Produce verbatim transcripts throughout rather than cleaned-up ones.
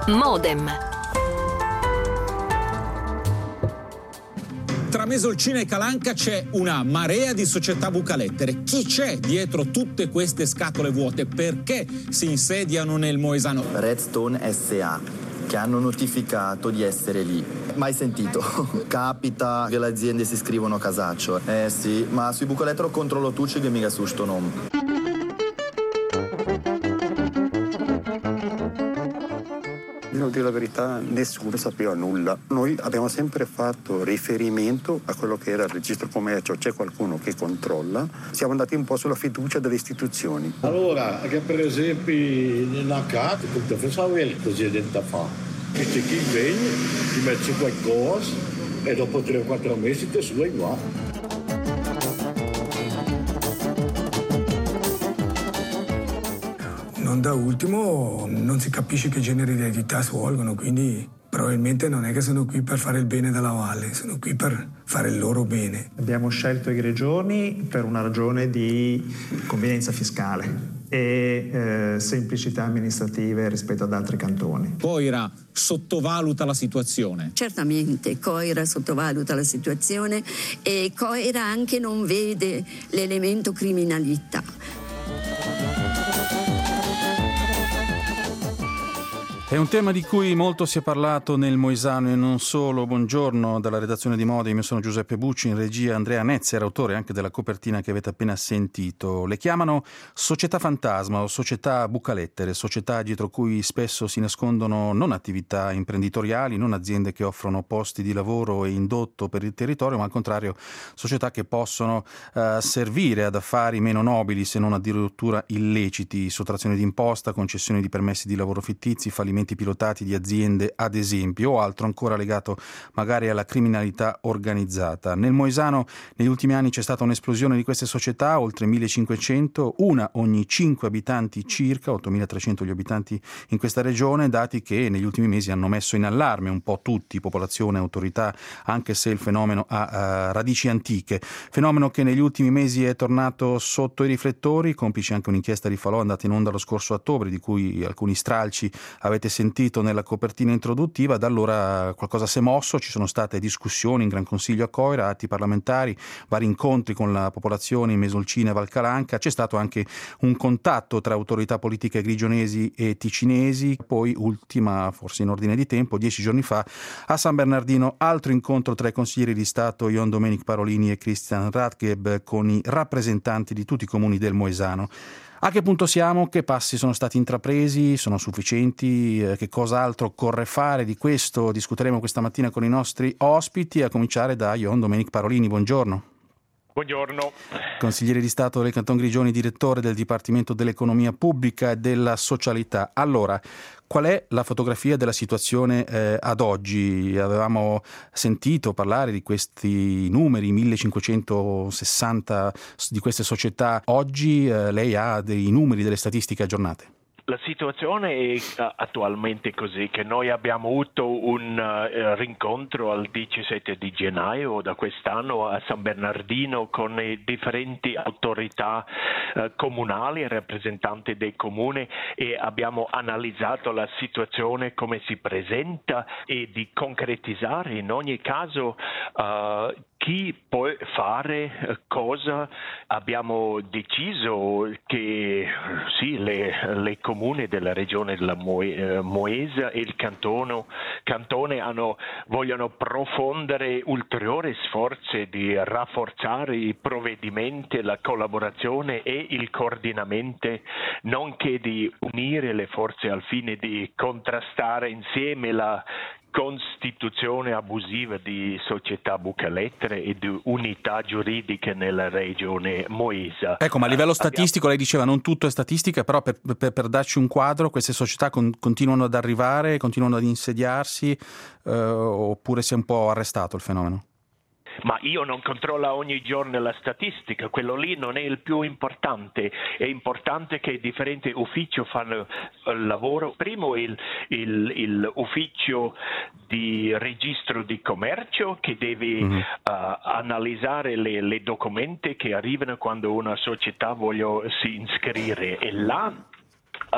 Modem. Tra Mesolcina e Calanca c'è una marea di società bucalettere. Chi c'è dietro tutte queste scatole vuote? Perché si insediano nel Moesano? Redstone S A, che hanno notificato di essere lì. Mai sentito? Capita che le aziende si scrivono casaccio. Eh sì, ma sui bucalettere controllo tutti che mica su sto nome. Devo dire la verità, nessuno sapeva nulla. Noi abbiamo sempre fatto riferimento a quello che era il registro commercio, c'è qualcuno che controlla. Siamo andati un po' sulla fiducia delle istituzioni. Allora, che per esempio nella carta, come pensavo il presidente fa, che c'è chi viene, ti mette qualcosa e dopo tre o quattro mesi ti suoi qua. Non da ultimo, non si capisce che genere di attività svolgono, quindi probabilmente non è che sono qui per fare il bene della valle, sono qui per fare il loro bene. Abbiamo scelto i Grigioni per una ragione di convenienza fiscale e eh, semplicità amministrative rispetto ad altri cantoni. Coira sottovaluta la situazione. Certamente Coira sottovaluta la situazione e Coira anche non vede l'elemento criminalità. È un tema di cui molto si è parlato nel Moesano e non solo. Buongiorno dalla redazione di Modem, io sono Giuseppe Bucci, in regia Andrea Nezzer, autore anche della copertina che avete appena sentito. Le chiamano società fantasma o società bucalettere, società dietro cui spesso si nascondono non attività imprenditoriali, non aziende che offrono posti di lavoro e indotto per il territorio, ma al contrario società che possono uh, servire ad affari meno nobili, se non addirittura illeciti, sottrazione di imposta, concessione di permessi di lavoro fittizi, fallimenti pilotati di aziende ad esempio, o altro ancora legato magari alla criminalità organizzata. Nel Moesano negli ultimi anni c'è stata un'esplosione di queste società, oltre millecinquecento, una ogni cinque abitanti circa, ottomilatrecento gli abitanti in questa regione, dati che negli ultimi mesi hanno messo in allarme un po' tutti, popolazione, autorità, anche se il fenomeno ha uh, radici antiche. Fenomeno che negli ultimi mesi è tornato sotto i riflettori, complice anche un'inchiesta di Falò andata in onda lo scorso ottobre, di cui alcuni stralci avete sentito nella copertina introduttiva. Da allora qualcosa si è mosso, ci sono state discussioni in Gran Consiglio a Coira, atti parlamentari, vari incontri con la popolazione in Mesolcina e Valcalanca, c'è stato anche un contatto tra autorità politiche grigionesi e ticinesi, poi ultima, forse in ordine di tempo, dieci giorni fa a San Bernardino, altro incontro tra i consiglieri di Stato Ion Domenic Parolini e Christian Radgeb con i rappresentanti di tutti i comuni del Moesano. A che punto siamo? Che passi sono stati intrapresi? Sono sufficienti? Che cosa altro occorre fare? Di questo discuteremo questa mattina con i nostri ospiti, a cominciare da Ion Domenic Parolini. Buongiorno. Buongiorno. Consigliere di Stato del Canton Grigioni, direttore del Dipartimento dell'Economia Pubblica e della Socialità. Allora, qual è la fotografia della situazione eh, ad oggi? Avevamo sentito parlare di questi numeri, millecinquecentosessanta di queste società. Oggi eh, lei ha dei numeri, delle statistiche aggiornate? La situazione è uh, attualmente così che noi abbiamo avuto un uh, rincontro al diciassette di gennaio da quest'anno a San Bernardino con le differenti autorità uh, comunali, rappresentanti dei comuni, e abbiamo analizzato la situazione come si presenta e di concretizzare in ogni caso uh, chi può fare cosa. Abbiamo deciso che sì, le, le comuni della regione della Moesa e il cantono, cantone hanno, vogliono approfondire ulteriori sforzi di rafforzare i provvedimenti, la collaborazione e il coordinamento, nonché di unire le forze al fine di contrastare insieme la costituzione abusiva di società bucalettere e di unità giuridiche nella regione Moesa. Ecco, ma a livello statistico, lei diceva non tutto è statistica, però per, per, per darci un quadro, queste società con, continuano ad arrivare, continuano ad insediarsi, eh, oppure si è un po' arrestato il fenomeno? Ma io non controllo ogni giorno la statistica, quello lì non è il più importante. È importante che differenti uffici fanno il lavoro. Primo il, il, il ufficio di registro di commercio che deve mm-hmm. uh, analizzare le, le documenti che arrivano quando una società vuole si iscrivere, e là Uh,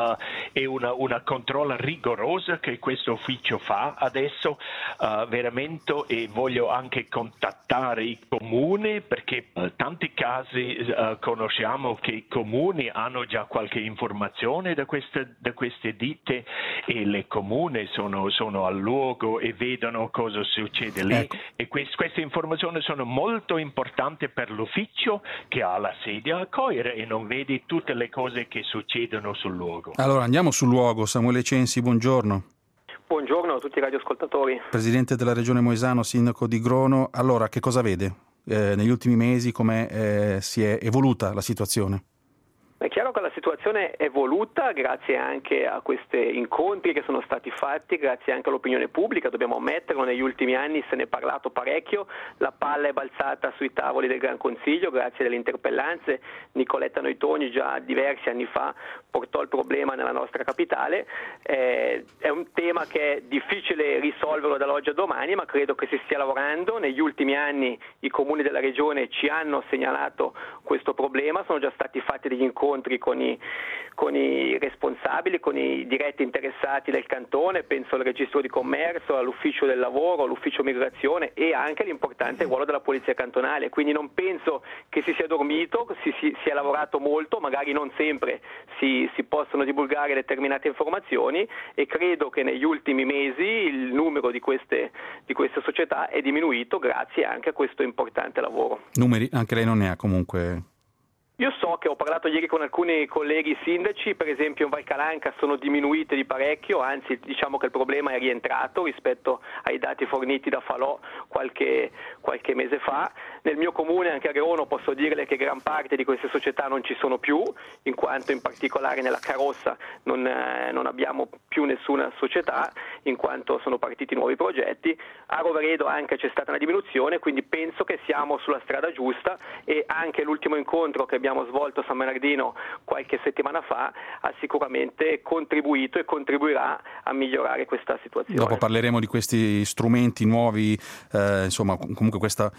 è una, una controlla rigorosa che questo ufficio fa adesso uh, veramente, e voglio anche contattare i comuni perché uh, tanti casi uh, conosciamo che i comuni hanno già qualche informazione da queste, da queste ditte e le comuni sono, sono al luogo e vedono cosa succede lì, ecco. E quest, queste informazioni sono molto importanti per l'ufficio che ha la sede a Coire e non vede tutte le cose che succedono sul luogo. Allora andiamo sul luogo. Samuele Censi, buongiorno. Buongiorno a tutti i radioascoltatori. Presidente della Regione Moesano, sindaco di Grono. Allora, che cosa vede eh, negli ultimi mesi, come eh, si è evoluta la situazione? È chiaro che la situazione è evoluta grazie anche a questi incontri che sono stati fatti, grazie anche all'opinione pubblica, dobbiamo ammetterlo, negli ultimi anni se ne è parlato parecchio, la palla è balzata sui tavoli del Gran Consiglio grazie alle interpellanze. Nicoletta Noitoni già diversi anni fa portò il problema nella nostra capitale, eh, è un tema che è difficile risolverlo dall'oggi a domani, ma credo che si stia lavorando. Negli ultimi anni i comuni della regione ci hanno segnalato questo problema, sono già stati fatti degli incontri con i, con i responsabili, con i diretti interessati del cantone, penso al registro di commercio, all'ufficio del lavoro, all'ufficio migrazione e anche all'importante ruolo della polizia cantonale, quindi non penso che si sia dormito, si, si, si è lavorato molto, magari non sempre si, si possono divulgare determinate informazioni e credo che negli ultimi mesi il numero di queste, di queste società è diminuito grazie anche a questo importante lavoro. Numeri anche lei non ne ha comunque? Io so che ho parlato ieri con alcuni colleghi sindaci, per esempio in Valcalanca sono diminuite di parecchio, anzi diciamo che il problema è rientrato rispetto ai dati forniti da Falò qualche, qualche mese fa. Nel mio comune, anche a Grono, posso dirle che gran parte di queste società non ci sono più, in quanto in particolare nella Carossa non, eh, non abbiamo più nessuna società, in quanto sono partiti nuovi progetti. A Roveredo anche c'è stata una diminuzione, quindi penso che siamo sulla strada giusta e anche l'ultimo incontro che abbiamo abbiamo svolto a San Bernardino qualche settimana fa ha sicuramente contribuito e contribuirà a migliorare questa situazione. Dopo parleremo di questi strumenti nuovi, eh, insomma comunque questa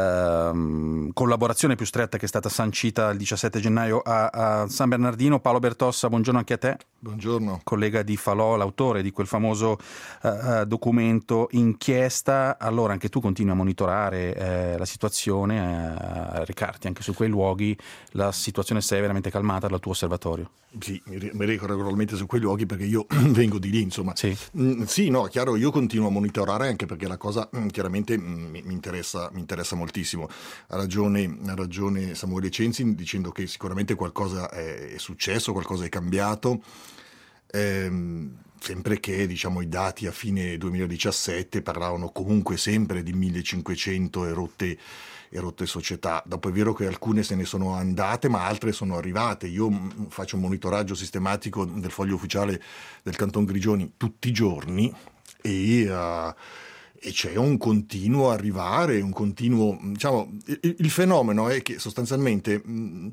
eh, collaborazione più stretta che è stata sancita il diciassette gennaio a, a San Bernardino. Paolo Bertossa, buongiorno anche a te. Buongiorno. Collega di Falò, l'autore di quel famoso eh, documento inchiesta. Allora anche tu continui a monitorare eh, la situazione, eh, a recarti anche su quei luoghi. La situazione si è veramente calmata dal tuo osservatorio? Sì, mi reco regolarmente su quei luoghi perché io vengo di lì, insomma. Sì, mm, sì, no, chiaro, io continuo a monitorare anche perché la cosa mm, chiaramente mm, mi, interessa, mi interessa moltissimo. Ha ragione, ha ragione Samuele Censi dicendo che sicuramente qualcosa è, è successo, qualcosa è cambiato. Ehm, sempre che diciamo i dati a fine duemiladiciassette parlavano comunque sempre di millecinquecento erotte, erotte società. Dopo è vero che alcune se ne sono andate, ma altre sono arrivate. Io m- faccio un monitoraggio sistematico del foglio ufficiale del Canton Grigioni tutti i giorni e, uh, e c'è un continuo arrivare, un continuo, diciamo, il, il fenomeno è che sostanzialmente mh,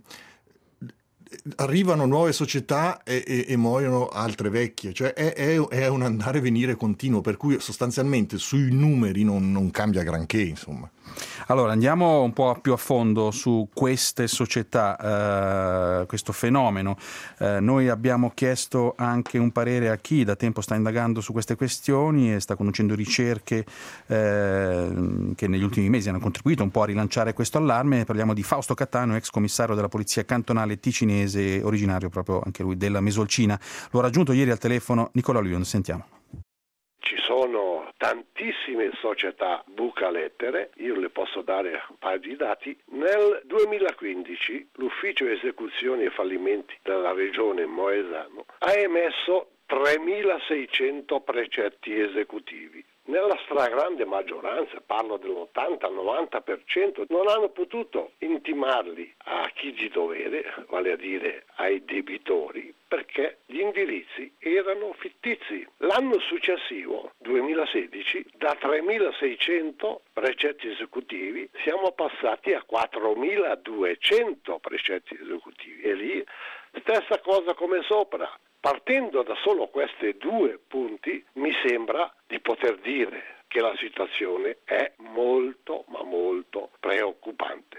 arrivano nuove società e, e, e muoiono altre vecchie, cioè è, è, è un andare e venire continuo, per cui sostanzialmente sui numeri non, non cambia granché, insomma. Allora andiamo un po' più a fondo su queste società, eh, questo fenomeno. Eh, noi abbiamo chiesto anche un parere a chi da tempo sta indagando su queste questioni e sta conducendo ricerche eh, che negli ultimi mesi hanno contribuito un po' a rilanciare questo allarme. Parliamo di Fausto Cattaneo, ex commissario della Polizia Cantonale ticinese, originario proprio anche lui della Mesolcina. L'ho raggiunto ieri al telefono Nicola Luion, sentiamo. Ci sono tantissime società bucalettere, io le posso dare un paio di dati. Nel duemilaquindici l'ufficio esecuzioni e fallimenti della regione Moesano ha emesso tremilaseicento precetti esecutivi. Nella stragrande maggioranza, parlo dell'ottanta novanta per cento, non hanno potuto intimarli a chi di dovere, vale a dire ai debitori, perché gli indirizzi erano fittizi. L'anno successivo, duemilasedici, da tremilaseicento precetti esecutivi siamo passati a quattromiladuecento precetti esecutivi e lì stessa cosa come sopra. Partendo da solo questi due punti mi sembra di poter dire che la situazione è molto ma molto preoccupante.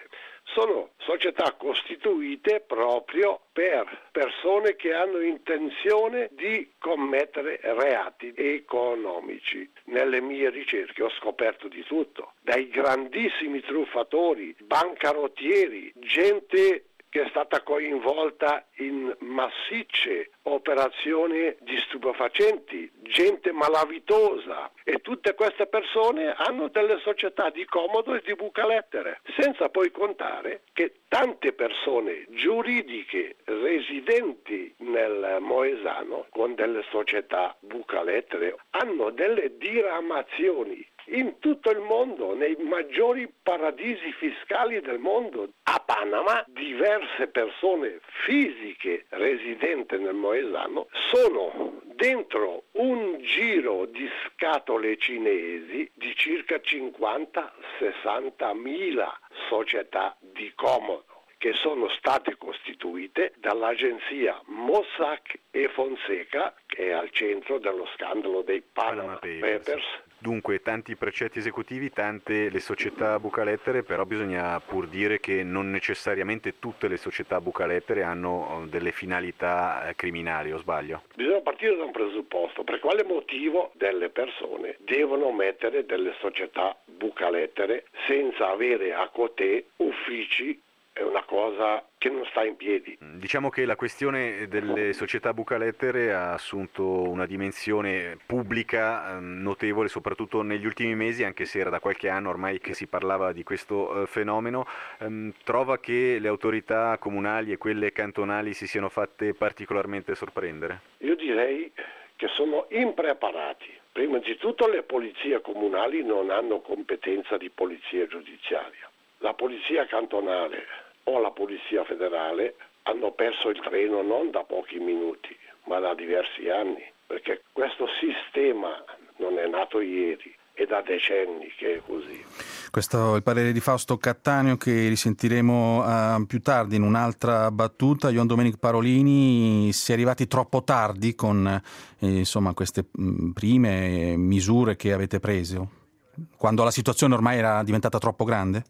sono società costituite proprio per persone che hanno intenzione di commettere reati economici. Nelle mie ricerche ho scoperto di tutto, dai grandissimi truffatori, bancarottieri, gente che è stata coinvolta in massicce operazioni di stupefacenti, gente malavitosa, e tutte queste persone hanno delle società di comodo e di bucalettere, senza poi contare che tante persone giuridiche residenti nel Moesano con delle società bucalettere hanno delle diramazioni in tutto il mondo, nei maggiori paradisi fiscali del mondo. A Panama diverse persone fisiche residenti nel Moesano sono dentro un giro di scatole cinesi di circa cinquanta sessanta mila società di comodo, che sono state costituite dall'agenzia Mossack e Fonseca, che è al centro dello scandalo dei Panama, Panama Papers. Papers. Dunque, tanti precetti esecutivi, tante le società bucalettere, però bisogna pur dire che non necessariamente tutte le società bucalettere hanno delle finalità criminali, o sbaglio? Bisogna partire da un presupposto: per quale motivo delle persone devono mettere delle società bucalettere senza avere a cotè uffici? È una cosa che non sta in piedi. Diciamo che la questione delle società bucalettere ha assunto una dimensione pubblica eh, notevole, soprattutto negli ultimi mesi, anche se era da qualche anno ormai che si parlava di questo eh, fenomeno. Ehm, trova che le autorità comunali e quelle cantonali si siano fatte particolarmente sorprendere? Io direi che sono impreparati. Prima di tutto le polizie comunali non hanno competenza di polizia giudiziaria. La polizia cantonale o la polizia federale hanno perso il treno non da pochi minuti, ma da diversi anni, perché questo sistema non è nato ieri, è da decenni che è così. Questo è il parere di Fausto Cattaneo, che risentiremo uh, più tardi in un'altra battuta. Ioan Domenic Parolini, si è arrivati troppo tardi con eh, insomma queste mh, prime misure che avete preso, quando la situazione ormai era diventata troppo grande?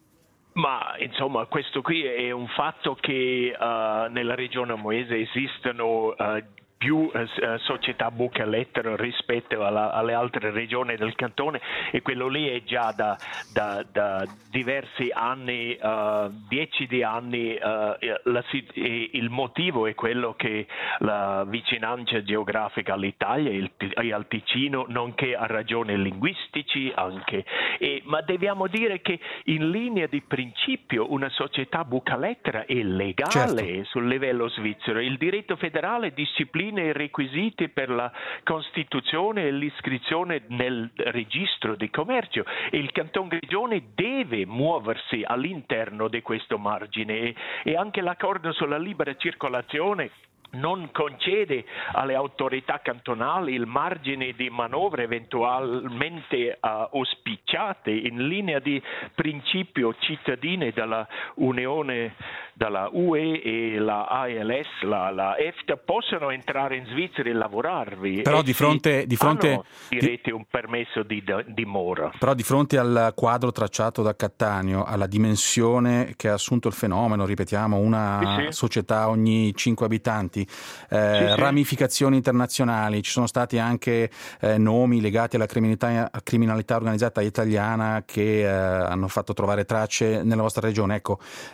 Ma insomma, questo qui è un fatto che uh, nella regione Moese esistono uh, più uh, società bucalettere rispetto alla, alle altre regioni del cantone, e quello lì è già da, da, da diversi anni, uh, dieci di anni. Uh, la, il motivo è quello che la vicinanza geografica all'Italia e al Ticino, nonché a ragioni linguistici anche. E, ma dobbiamo dire che in linea di principio una società bucalettera è legale, certo, sul livello svizzero. Il diritto federale disciplina i requisiti per la costituzione e l'iscrizione nel registro di commercio, e il Canton Grigioni deve muoversi all'interno di questo margine, e, e anche l'accordo sulla libera circolazione non concede alle autorità cantonali il margine di manovra eventualmente uh, auspicate in linea di principio. Cittadini della Unione, dalla U E e la A L S, la, la EFTA, possono entrare in Svizzera e lavorarvi. Però e di fronte, di fronte hanno, direte, un permesso di dimora. Però di fronte al quadro tracciato da Cattaneo, alla dimensione che ha assunto il fenomeno, ripetiamo, una sì, sì. società ogni cinque abitanti, Eh, sì, sì. ramificazioni internazionali, ci sono stati anche eh, nomi legati alla criminalità, criminalità organizzata italiana che eh, hanno fatto trovare tracce nella vostra regione. Ecco,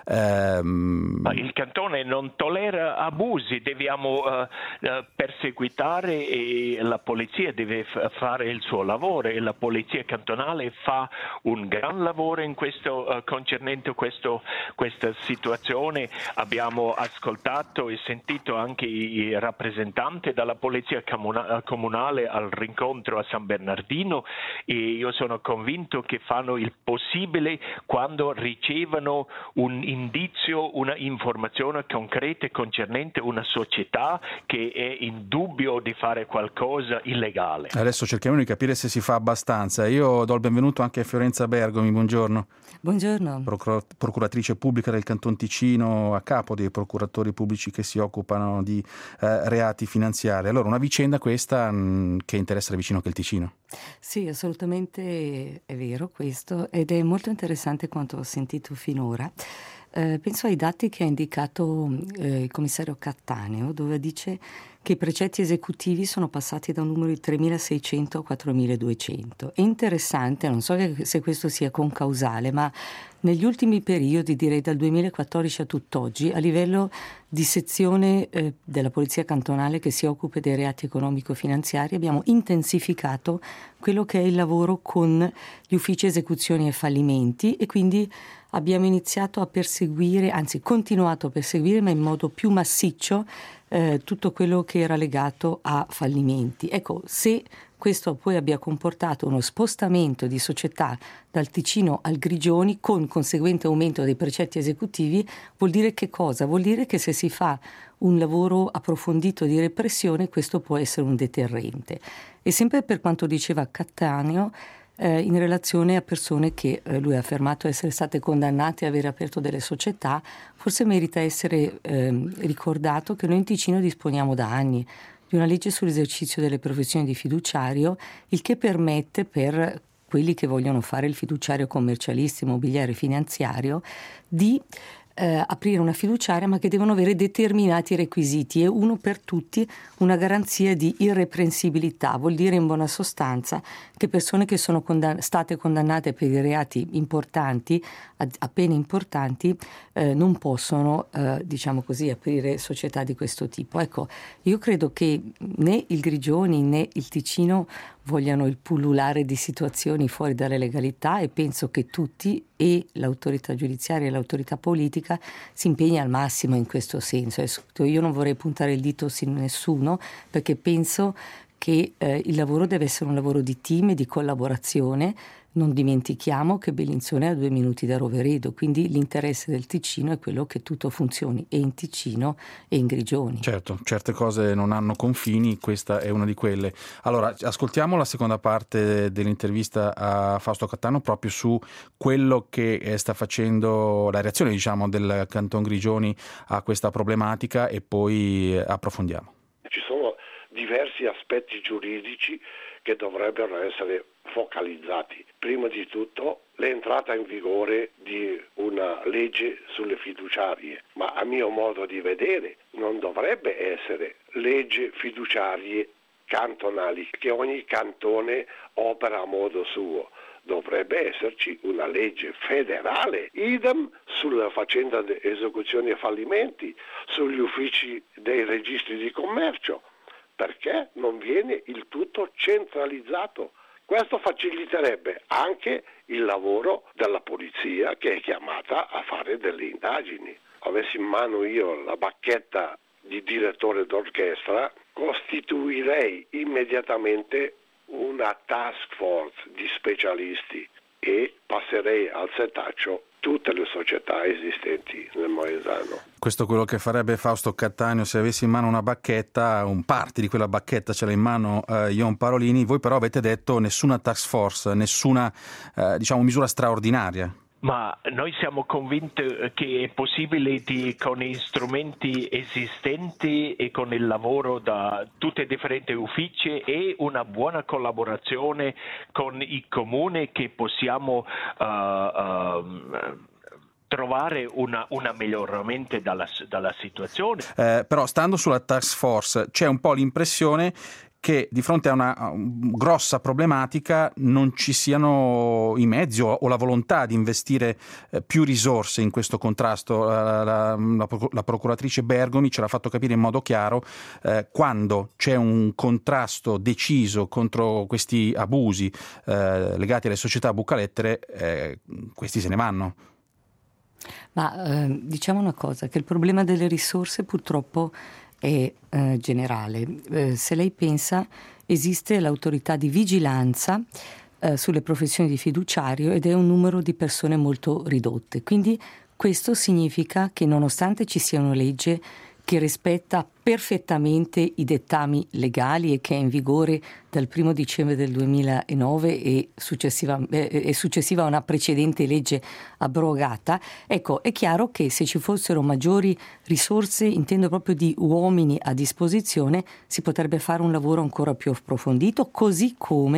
ehm... Ma il cantone non tollera abusi, dobbiamo uh, uh, perseguitare, e la polizia deve f- fare il suo lavoro, e la polizia cantonale fa un gran lavoro in questo uh, concernente questo, questa situazione. Abbiamo ascoltato e sentito anche i rappresentanti della polizia comunale al rincontro a San Bernardino, e io sono convinto che fanno il possibile quando ricevono un indizio, una informazione concreta concernente una società che è in dubbio di fare qualcosa illegale. Adesso cerchiamo di capire se si fa abbastanza. Io do il benvenuto anche a Fiorenza Bergomi, buongiorno. Buongiorno. Procur- procuratrice pubblica del Canton Ticino, a capo dei procuratori pubblici che si occupano di eh, reati finanziari. Allora, una vicenda questa mh, che interessa da vicino anche il Ticino. Sì, assolutamente è vero questo, ed è molto interessante quanto ho sentito finora. Eh, penso ai dati che ha indicato eh, il commissario Cattaneo, dove dice che i precetti esecutivi sono passati da un numero di tremilaseicento a quattromiladuecento. È interessante, non so se questo sia concausale, ma negli ultimi periodi, direi dal duemilaquattordici a tutt'oggi, a livello di sezione eh, della Polizia Cantonale che si occupa dei reati economico-finanziari, abbiamo intensificato quello che è il lavoro con gli uffici esecuzioni e fallimenti, e quindi abbiamo iniziato a perseguire, anzi continuato a perseguire, ma in modo più massiccio, eh, tutto quello che era legato a fallimenti. Ecco, se questo poi abbia comportato uno spostamento di società dal Ticino al Grigioni con conseguente aumento dei precetti esecutivi, vuol dire che cosa? Vuol dire che se si fa un lavoro approfondito di repressione, questo può essere un deterrente. E sempre per quanto diceva Cattaneo, eh, in relazione a persone che eh, lui ha affermato essere state condannate a aver aperto delle società, forse merita essere eh, ricordato che noi in Ticino disponiamo da anni di una legge sull'esercizio delle professioni di fiduciario, il che permette per quelli che vogliono fare il fiduciario commercialista, immobiliare, finanziario, di eh, aprire una fiduciaria, ma che devono avere determinati requisiti, e uno per tutti una garanzia di irreprensibilità. Vuol dire in buona sostanza che persone che sono condann- state condannate per i reati importanti, a, a pene importanti, eh, non possono, eh, diciamo così, aprire società di questo tipo. Ecco, io credo che né il Grigioni né il Ticino vogliano il pullulare di situazioni fuori dalle legalità, e penso che tutti, e l'autorità giudiziaria e l'autorità politica, si impegni al massimo in questo senso. Io non vorrei puntare il dito su nessuno, perché penso che eh, il lavoro deve essere un lavoro di team e di collaborazione. Non dimentichiamo che Bellinzone è a due minuti da Roveredo, quindi l'interesse del Ticino è quello che tutto funzioni e in Ticino e in Grigioni. Certo, certe cose non hanno confini, questa è una di quelle. Allora, ascoltiamo la seconda parte dell'intervista a Fausto Cattaneo proprio su quello che sta facendo, la reazione, diciamo, del Canton Grigioni a questa problematica, e poi approfondiamo. Ci sono diversi aspetti giuridici che dovrebbero essere focalizzati. Prima di tutto l'entrata in vigore di una legge sulle fiduciarie, ma a mio modo di vedere non dovrebbe essere legge fiduciarie cantonali, che ogni cantone opera a modo suo. Dovrebbe esserci una legge federale, idem sulla faccenda di esecuzioni e fallimenti, sugli uffici dei registri di commercio. Perché non viene il tutto centralizzato? Questo faciliterebbe anche il lavoro della polizia, che è chiamata a fare delle indagini. Avessi in mano io la bacchetta di direttore d'orchestra, costituirei immediatamente una task force di specialisti e passerei al setaccio tutte le società esistenti nel Moesano. Questo è quello che farebbe Fausto Cattaneo se avessi in mano una bacchetta, un parte di quella bacchetta ce l'ha in mano eh, Ion Parolini. Voi però avete detto nessuna task force, nessuna eh, diciamo misura straordinaria. Ma noi siamo convinti che è possibile di, con gli strumenti esistenti e con il lavoro da tutti i differenti uffici e una buona collaborazione con i comuni, che possiamo uh, uh, trovare una, una miglioramento dalla, dalla situazione. Eh, però stando sulla task force c'è un po' l'impressione che di fronte a una grossa problematica non ci siano i mezzi o la volontà di investire più risorse in questo contrasto. La, la, la procuratrice Bergomi ce l'ha fatto capire in modo chiaro: eh, quando c'è un contrasto deciso contro questi abusi eh, legati alle società bucalettere, eh, questi se ne vanno. Ma eh, diciamo una cosa, che il problema delle risorse purtroppo è eh, generale. Eh, se lei pensa, esiste l'autorità di vigilanza eh, sulle professioni di fiduciario ed è un numero di persone molto ridotte. Quindi questo significa che nonostante ci sia una legge che rispetta perfettamente i dettami legali e che è in vigore dal primo dicembre del duemilanove e successiva, eh, è successiva a una precedente legge abrogata, ecco, è chiaro che se ci fossero maggiori risorse, intendo proprio di uomini a disposizione, si potrebbe fare un lavoro ancora più approfondito, così come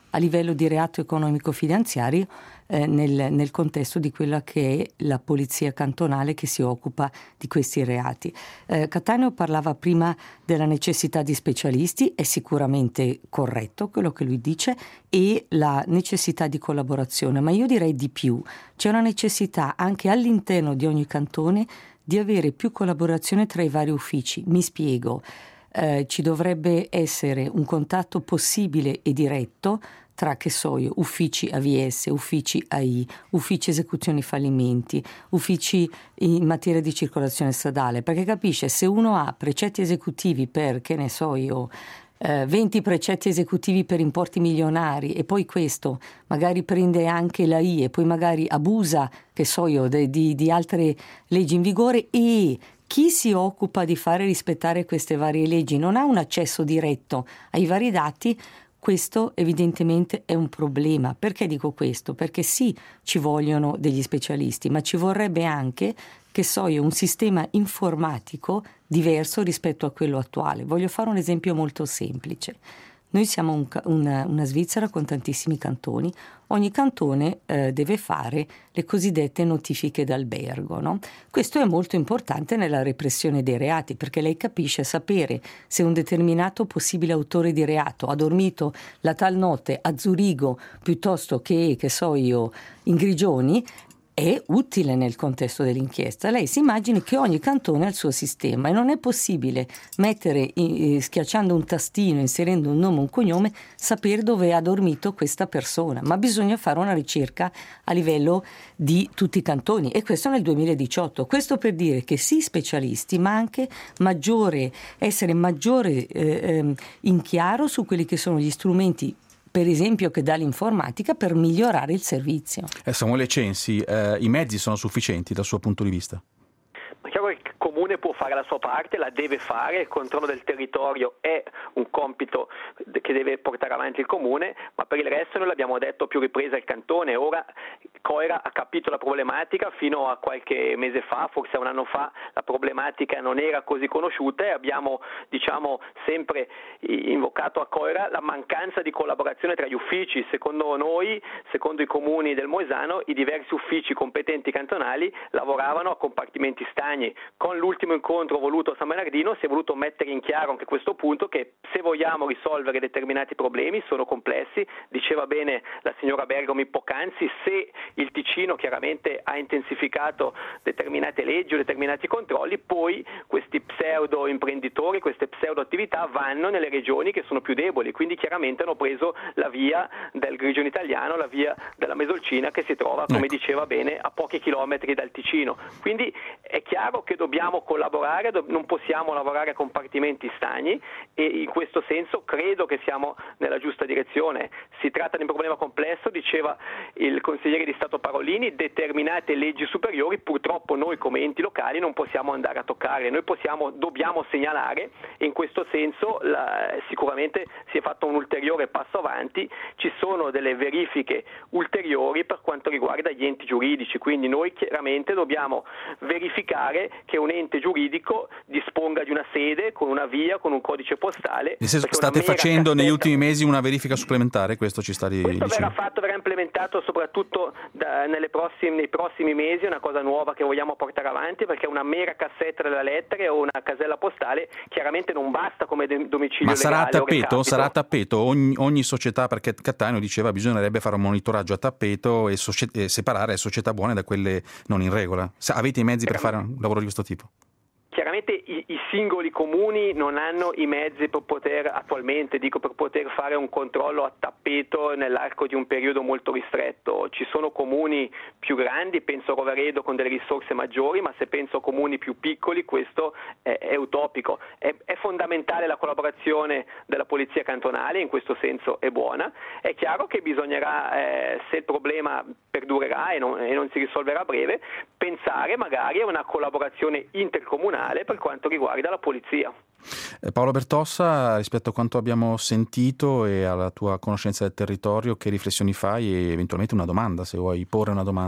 a livello di reato economico-finanziario eh, nel, nel contesto di quella che è la polizia cantonale che si occupa di questi reati. Eh, Cattaneo parlava prima della necessità di specialisti, è sicuramente corretto quello che lui dice, e la necessità di collaborazione, ma io direi di più, c'è una necessità anche all'interno di ogni cantone di avere più collaborazione tra i vari uffici. Mi spiego. Eh, ci dovrebbe essere un contatto possibile e diretto tra, che so io, uffici A V S, uffici A I, uffici esecuzioni fallimenti, uffici in materia di circolazione stradale, perché capisce, se uno ha precetti esecutivi per, che ne so io, eh, venti precetti esecutivi per importi milionari e poi questo magari prende anche l'A I e poi magari abusa, che so io, de, di, di altre leggi in vigore, e chi si occupa di fare rispettare queste varie leggi non ha un accesso diretto ai vari dati, questo evidentemente è un problema. Perché dico questo? Perché sì, ci vogliono degli specialisti, ma ci vorrebbe anche, che so io, un sistema informatico diverso rispetto a quello attuale. Voglio fare un esempio molto semplice. Noi siamo un, una, una Svizzera con tantissimi cantoni, ogni cantone eh, deve fare le cosiddette notifiche d'albergo, no? Questo è molto importante nella repressione dei reati, perché lei capisce, sapere se un determinato possibile autore di reato ha dormito la tal notte a Zurigo piuttosto che, che so io, in Grigioni, è utile nel contesto dell'inchiesta. Lei si immagini che ogni cantone ha il suo sistema e non è possibile mettere, eh, schiacciando un tastino, inserendo un nome o un cognome, sapere dove ha dormito questa persona, ma bisogna fare una ricerca a livello di tutti i cantoni, e questo nel duemiladiciotto. Questo per dire che sì, specialisti, ma anche maggiore, essere maggiore eh, in chiaro su quelli che sono gli strumenti, per esempio, che dà l'informatica per migliorare il servizio. Eh, Samuele Censi, eh, i mezzi sono sufficienti dal suo punto di vista? Ma chiaro che il comune può fare la sua parte, la deve fare, il controllo del territorio è un compito che deve portare avanti il comune, ma per il resto noi l'abbiamo detto a più riprese al cantone. Ora Coira ha capito la problematica, fino a qualche mese fa, forse un anno fa, la problematica non era così conosciuta e abbiamo, diciamo, sempre invocato a Coira la mancanza di collaborazione tra gli uffici. Secondo noi, secondo i comuni del Moesano, i diversi uffici competenti cantonali lavoravano a compartimenti stagni. Con l'ultimo incontro voluto a San Bernardino si è voluto mettere in chiaro anche questo punto, che se vogliamo risolvere determinati problemi sono complessi. Diceva bene la signora Bergomi poc'anzi, se il Ticino chiaramente ha intensificato determinate leggi o determinati controlli, poi questi pseudo imprenditori, queste pseudo attività vanno nelle regioni che sono più deboli, quindi chiaramente hanno preso la via del Grigione italiano, la via della Mesolcina, che si trova, come diceva bene, a pochi chilometri dal Ticino. Quindi è chiaro che dobbiamo collaborare, non possiamo lavorare a compartimenti stagni, e in questo senso credo che siamo nella giusta direzione. Si tratta di un problema complesso, diceva il consigliere di Stato Parolini, determinate leggi superiori purtroppo noi come enti locali non possiamo andare a toccare, noi possiamo, dobbiamo segnalare, e in questo senso la, sicuramente si è fatto un ulteriore passo avanti. Ci sono delle verifiche ulteriori per quanto riguarda gli enti giuridici, quindi noi chiaramente dobbiamo verificare che un ente giuridico disponga di una sede con una via, con un codice postale. State facendo negli ultimi mesi una verifica supplementare? Questo ci sta di, questo dicendo. verrà fatto, verrà implementato soprattutto da, nelle prossime, nei prossimi mesi, è una cosa nuova che vogliamo portare avanti, perché una mera cassetta della lettere o una casella postale chiaramente non basta come domicilio Ma sarà legale. a tappeto? Sarà a tappeto? Ogni, ogni società, perché Cattaneo diceva bisognerebbe fare un monitoraggio a tappeto e, socie- e separare società buone da quelle non in regola. Avete i mezzi per fare un lavoro di questo tipo? Chiaramente i, i singoli comuni non hanno i mezzi per poter, attualmente dico, per poter fare un controllo a tappeto nell'arco di un periodo molto ristretto. Ci sono comuni più grandi, penso a Roveredo, con delle risorse maggiori, ma se penso a comuni più piccoli questo è, è utopico. È, è fondamentale la collaborazione della polizia cantonale, in questo senso è buona. È chiaro che bisognerà, eh, se il problema perdurerà e non, e non si risolverà a breve, pensare magari a una collaborazione intercomunale per quanto riguarda la polizia. Eh, Paolo Bertossa, rispetto a quanto abbiamo sentito e alla tua conoscenza del territorio, che riflessioni fai, e eventualmente una domanda, se vuoi porre una domanda?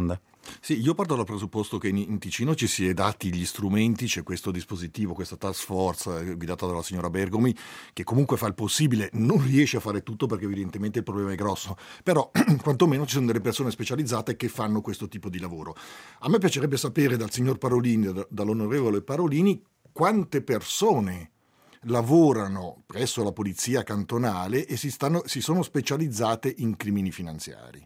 Sì, io parto dal presupposto che in, in Ticino ci si è dati gli strumenti, c'è questo dispositivo, questa task force eh, guidata dalla signora Bergomi, che comunque fa il possibile, non riesce a fare tutto perché evidentemente il problema è grosso, però quantomeno ci sono delle persone specializzate che fanno questo tipo di lavoro. A me piacerebbe sapere dal signor Parolini, da, dall'onorevole Parolini, quante persone lavorano presso la polizia cantonale e si, stanno, si sono specializzate in crimini finanziari.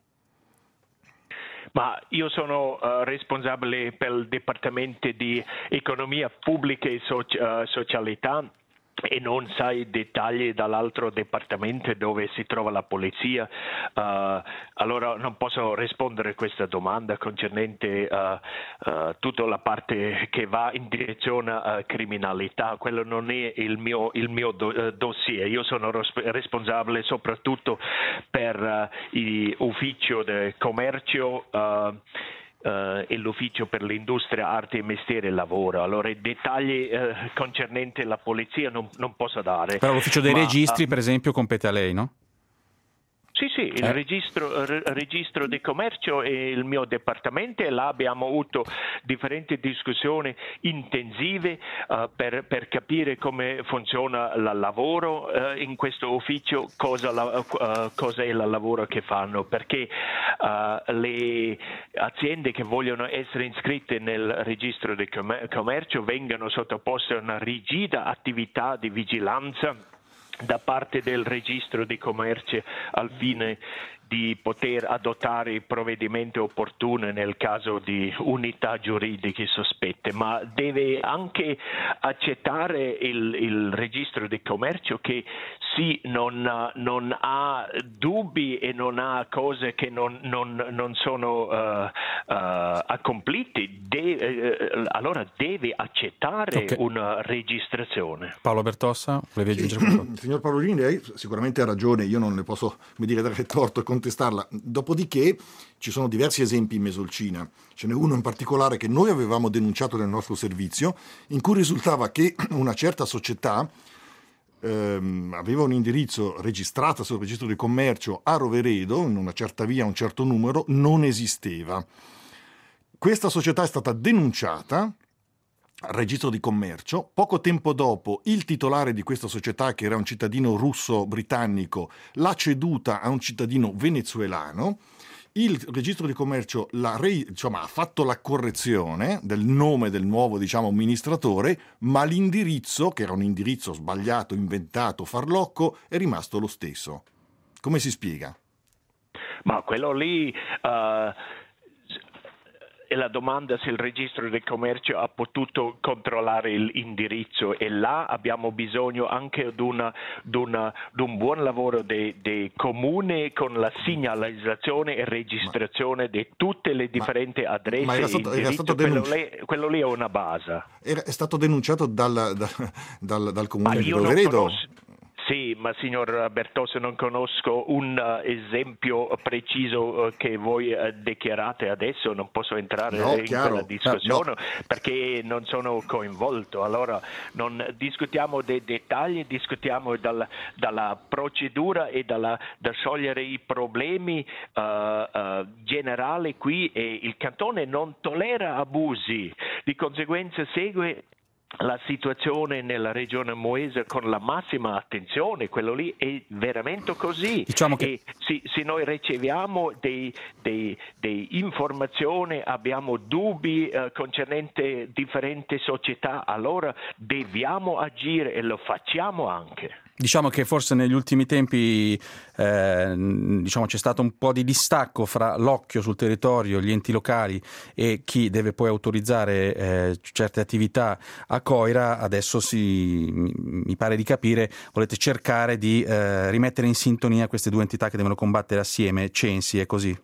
Ma io sono uh, responsabile per il Dipartimento di Economia Pubblica e Soci- uh, Socialità e non sai i dettagli dall'altro dipartimento dove si trova la polizia, uh, allora non posso rispondere a questa domanda concernente uh, uh, tutta la parte che va in direzione uh, criminalità. Quello non è il mio, il mio do, uh, dossier. Io sono ros- responsabile soprattutto per l'ufficio uh, del commercio uh, Uh, e l'ufficio per l'industria, arte e mestiere e lavoro. Allora i dettagli uh, concernenti la polizia non, non posso dare. Però l'ufficio dei ma, registri uh, per esempio compete a lei, no? Sì, sì, il eh. registro, r- registro di commercio è il mio dipartimento e là abbiamo avuto differenti discussioni intensive uh, per, per capire come funziona il lavoro uh, in questo ufficio, cosa, la, uh, cosa è il lavoro che fanno, perché uh, le aziende che vogliono essere iscritte nel registro di com- commercio vengono sottoposte a una rigida attività di vigilanza da parte del registro di commercio al fine di poter adottare i provvedimenti opportuni nel caso di unità giuridiche sospette, ma deve anche accettare il, il registro di commercio che sì, non, non ha dubbi e non ha cose che non, non, non sono uh, uh, accompliti, de- uh, allora deve accettare okay. una registrazione. Paolo Bertossa, volevi aggiungere qualcosa? Signor Parolini, lei sicuramente ha ragione, io non ne posso, come dire, dare torto e contestarla. Dopodiché ci sono diversi esempi in Mesolcina. Ce n'è uno in particolare che noi avevamo denunciato nel nostro servizio, in cui risultava che una certa società ehm, aveva un indirizzo registrato sul registro di commercio a Roveredo, in una certa via, un certo numero, non esisteva. Questa società è stata denunciata al registro di commercio. Poco tempo dopo il titolare di questa società, che era un cittadino russo-britannico, l'ha ceduta a un cittadino venezuelano. Il registro di commercio l'ha re, diciamo, ha fatto la correzione del nome del nuovo, diciamo, amministratore, ma l'indirizzo, che era un indirizzo sbagliato, inventato, farlocco, è rimasto lo stesso. Come si spiega? Ma quello lì... Uh... E la domanda se il registro del commercio ha potuto controllare l'indirizzo, e là abbiamo bisogno anche di, una, di, una, di un buon lavoro dei, dei comuni con la segnalizzazione e registrazione di tutte le differenti ma, adresse. Ma era stato, era stato quello, lì, quello lì è una base. Era, è stato denunciato dal, dal, dal, dal comune di Roveredo. Sì, ma signor Bertossa, non conosco un uh, esempio preciso uh, che voi uh, dichiarate adesso, non posso entrare no, in chiaro. quella discussione no. perché non sono coinvolto. Allora non discutiamo dei dettagli, discutiamo dal, dalla procedura e dalla, da sciogliere i problemi uh, uh, generali qui, e il cantone non tollera abusi, di conseguenza segue la situazione nella regione Moese con la massima attenzione. Quello lì è veramente così. Diciamo che... E se, se noi riceviamo dei, dei, dei informazioni, abbiamo dubbi eh, concernente differenti società, allora dobbiamo agire e lo facciamo anche. Diciamo che forse negli ultimi tempi eh, diciamo, c'è stato un po' di distacco fra l'occhio sul territorio, gli enti locali e chi deve poi autorizzare eh, certe attività a Coira. Adesso si, mi pare di capire, volete cercare di eh, rimettere in sintonia queste due entità che devono combattere assieme, Censi e così.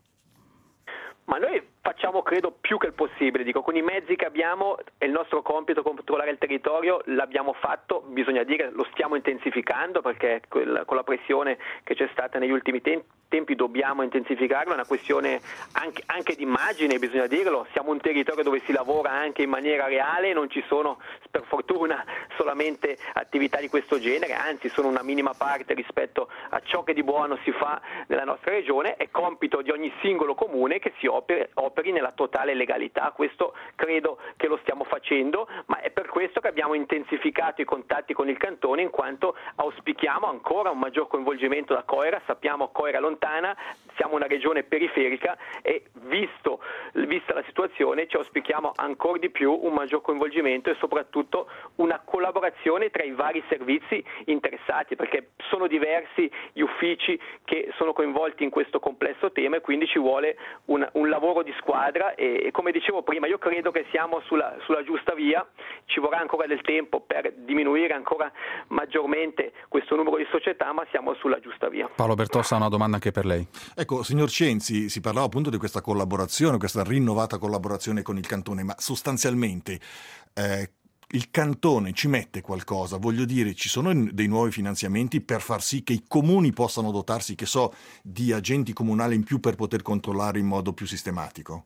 Ma noi facciamo, credo, più che il possibile. Dico, con i mezzi che abbiamo, è il nostro compito controllare il territorio, l'abbiamo fatto, bisogna dire, lo stiamo intensificando, perché con la pressione che c'è stata negli ultimi tempi, tempi dobbiamo intensificarlo. È una questione anche, anche di immagine, bisogna dirlo. Siamo un territorio dove si lavora anche in maniera reale, non ci sono, per fortuna, solamente attività di questo genere, anzi sono una minima parte rispetto a ciò che di buono si fa nella nostra regione. È compito di ogni singolo comune che si operi, operi operi nella totale legalità. Questo credo che lo stiamo facendo, ma è per questo che abbiamo intensificato i contatti con il Cantone, in quanto auspichiamo ancora un maggior coinvolgimento da Coira. Sappiamo Coira lontana, siamo una regione periferica e visto, vista la situazione ci auspichiamo ancora di più un maggior coinvolgimento e soprattutto una collaborazione tra i vari servizi interessati, perché sono diversi gli uffici che sono coinvolti in questo complesso tema e quindi ci vuole un, un lavoro di squadra e, e come dicevo prima io credo che siamo sulla, sulla giusta via. Ci vorrà ancora del tempo per diminuire ancora maggiormente questo numero di società, ma siamo sulla giusta via. Paolo Bertossa ha una domanda anche per lei. Ecco, signor Censi, si parlava appunto di questa collaborazione, questa rinnovata collaborazione con il Cantone, ma sostanzialmente eh, il Cantone ci mette qualcosa? Voglio dire, ci sono dei nuovi finanziamenti per far sì che i comuni possano dotarsi, che so, di agenti comunali in più per poter controllare in modo più sistematico?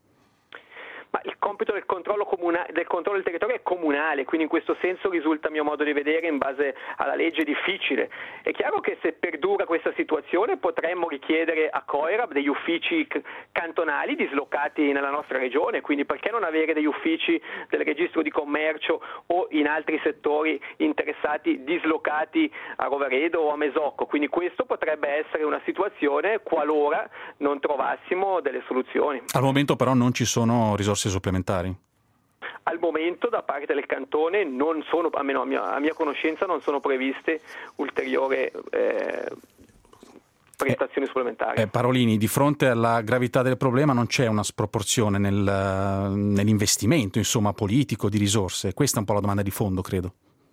Ma il compito del controllo, comuna- del controllo del territorio è comunale, quindi in questo senso risulta a mio modo di vedere in base alla legge difficile. È chiaro che se perdura questa situazione potremmo richiedere a Coira degli uffici c- cantonali dislocati nella nostra regione, quindi perché non avere degli uffici del registro di commercio o in altri settori interessati dislocati a Roveredo o a Mesocco, quindi questo potrebbe essere una situazione qualora non trovassimo delle soluzioni. Al momento però non ci sono risorse supplementari? Al momento da parte del Cantone non sono, almeno a mia, a mia conoscenza, non sono previste ulteriori eh, prestazioni eh, supplementari. Eh, Parolini, di fronte alla gravità del problema non c'è una sproporzione nel, nell'investimento, insomma, politico di risorse? Questa è un po' la domanda di fondo, credo.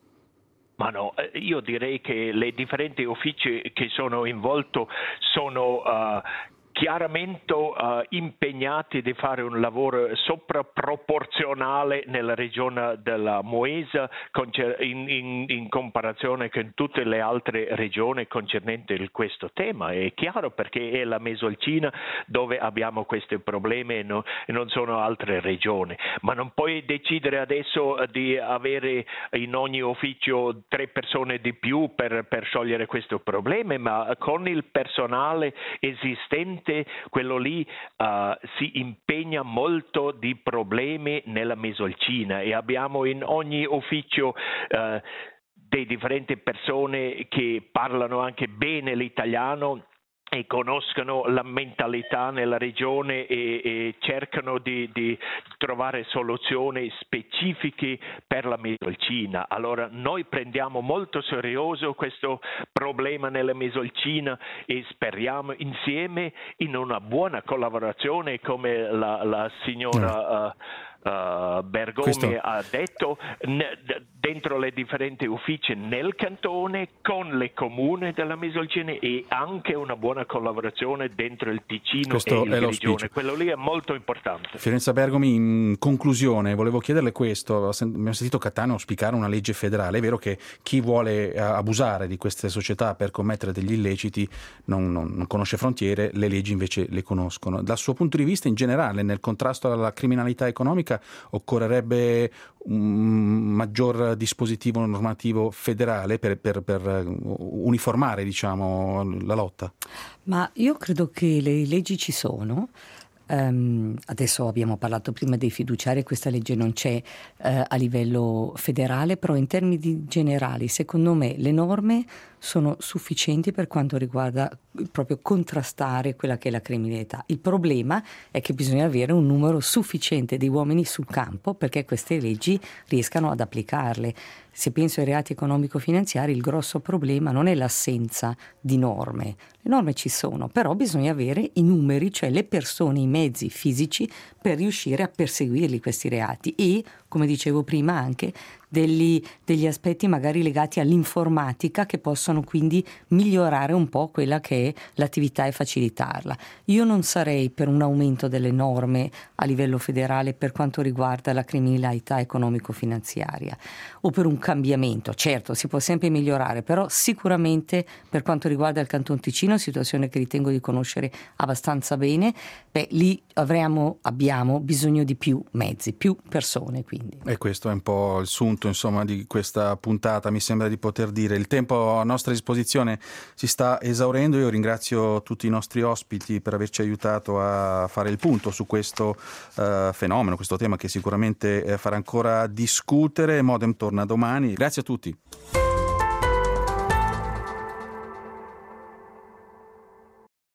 Ma no, io direi che le differenti uffici che sono involti sono uh, chiaramente uh, impegnati di fare un lavoro sopraproporzionale nella regione della Moesa in, in, in comparazione con tutte le altre regioni concernenti questo tema. È chiaro perché è la Mesolcina dove abbiamo questi problemi e, no, e non sono altre regioni. Ma non puoi decidere adesso di avere in ogni ufficio tre persone di più per, per sciogliere questo problema, ma con il personale esistente quello lì uh, si impegna molto di problemi nella Mesolcina e abbiamo in ogni ufficio uh, dei differenti persone che parlano anche bene l'italiano e conoscono la mentalità nella regione e, e cercano di, di trovare soluzioni specifiche per la Mesolcina. Allora noi prendiamo molto serioso questo problema nella Mesolcina e speriamo insieme in una buona collaborazione come la, la signora uh, Uh, Bergomi Questo... ha detto ne, dentro le differenti uffici nel Cantone con le comuni della Mesolcina e anche una buona collaborazione dentro il Ticino Questo e il Grigione. Quello lì è molto importante. Fiorenza Bergomi, in conclusione volevo chiederle questo: abbiamo sentito Cattaneo spiegare una legge federale. È vero che chi vuole abusare di queste società per commettere degli illeciti non, non, non conosce frontiere, le leggi invece le conoscono. Dal suo punto di vista in generale nel contrasto alla criminalità economica occorrerebbe un maggior dispositivo normativo federale per, per, per uniformare, diciamo, la lotta? Ma io credo che le leggi ci sono. Um, adesso abbiamo parlato prima dei fiduciari, questa legge non c'è uh, a livello federale, però in termini generali secondo me le norme sono sufficienti per quanto riguarda proprio contrastare quella che è la criminalità. Il problema è che bisogna avere un numero sufficiente di uomini sul campo perché queste leggi riescano ad applicarle. Se penso ai reati economico-finanziari, il grosso problema non è l'assenza di norme. Le norme ci sono, però bisogna avere i numeri, cioè le persone, i mezzi fisici per riuscire a perseguirli questi reati e, come dicevo prima, anche degli, degli aspetti magari legati all'informatica che possono quindi migliorare un po' quella che è l'attività e facilitarla. Io non sarei per un aumento delle norme a livello federale per quanto riguarda la criminalità economico-finanziaria o per un cambiamento. Certo, si può sempre migliorare, però sicuramente per quanto riguarda il Canton Ticino, situazione che ritengo di conoscere abbastanza bene, beh, lì avremo, abbiamo bisogno di più mezzi, più persone quindi. Quindi. E questo è un po' il sunto, insomma, di questa puntata, mi sembra di poter dire. Il tempo a nostra disposizione si sta esaurendo. Io ringrazio tutti i nostri ospiti per averci aiutato a fare il punto su questo uh, fenomeno, questo tema che sicuramente eh, farà ancora discutere. Modem torna domani. Grazie a tutti.